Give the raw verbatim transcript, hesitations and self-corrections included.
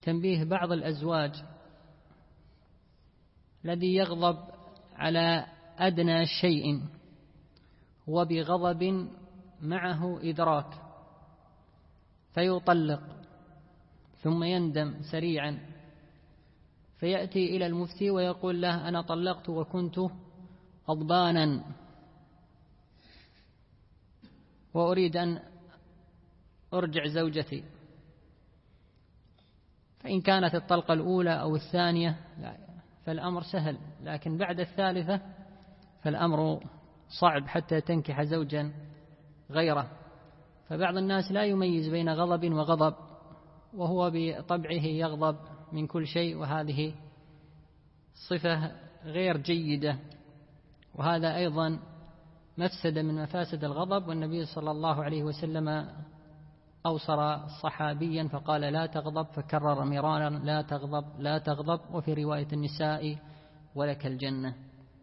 تنبيه بعض الأزواج الذي يغضب على أدنى شيء وبغضب معه إدراك فيطلق ثم يندم سريعا فيأتي إلى المفتي ويقول له أنا طلقت وكنت غضبانا وأريد أن أرجع زوجتي. فإن كانت الطلقة الأولى أو الثانية فالأمر سهل، لكن بعد الثالثة فالأمر صعب حتى تنكح زوجا غيره. فبعض الناس لا يميز بين غضب وغضب، وهو بطبعه يغضب من كل شيء، وهذه صفة غير جيدة، وهذا أيضا مفسدة من مفاسد الغضب. والنبي صلى الله عليه وسلم أوصر صحابيا فقال لا تغضب، فكرر مرارا لا تغضب لا تغضب، وفي رواية النساء ولك الجنة.